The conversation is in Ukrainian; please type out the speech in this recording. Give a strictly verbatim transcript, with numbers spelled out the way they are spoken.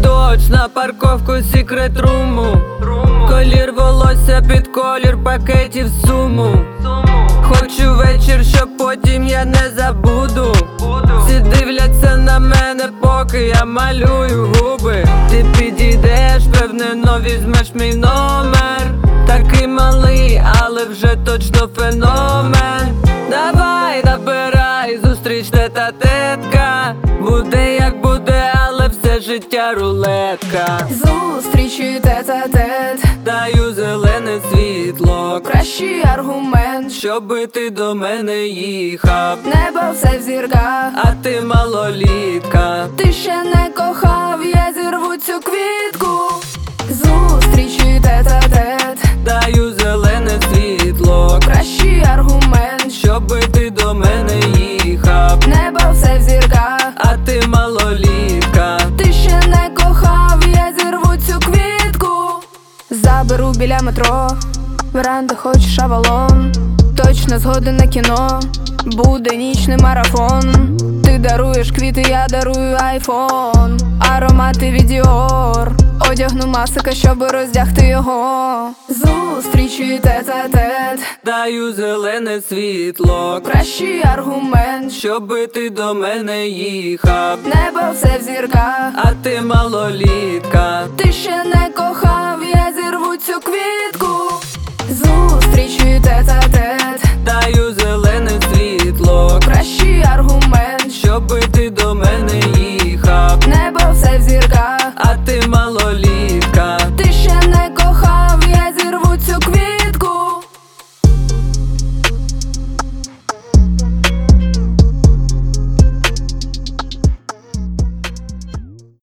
точно парковку секрет руму. Колір волосся під колір пакетів суму. Хочу вечір, щоб потім я не забуду. Всі дивляться на мене, поки я малюю губи. Ти підійдеш, впевнено візьмеш мій номер. Такий малий, але вже точно феномен. Давай, набирай, зустріч тет-а-тетка. Буде як буде, але все життя рулетка. Зустрічі тет-а-тет, даю зелене світло, кращий аргумент, щоби ти до мене їхав. небо все в зірках, А ти малолітка. ти ще не кохав, я зірву цю квітку. Зустрічі тет-а-тет, даю зелене світло, кращий аргумент, щоби ти до мене їхав. небо все в зірках, А ти малолітка. ти ще не кохав, я зірву цю квітку. Заберу біля метро, веранда хочеш авалон. Точно згоден на кіно, буде нічний марафон. Ти даруєш квіти, я дарую айфон. Аромати від Dior, одягну масика, щоб роздягти його. Зустрічі тет-а-тет, даю зелене світло, кращий аргумент, щоби ти до мене їхав. небо все в зірках, А ти малолітка. ти ще не кохав, я зірву цю квітку. Зустрічі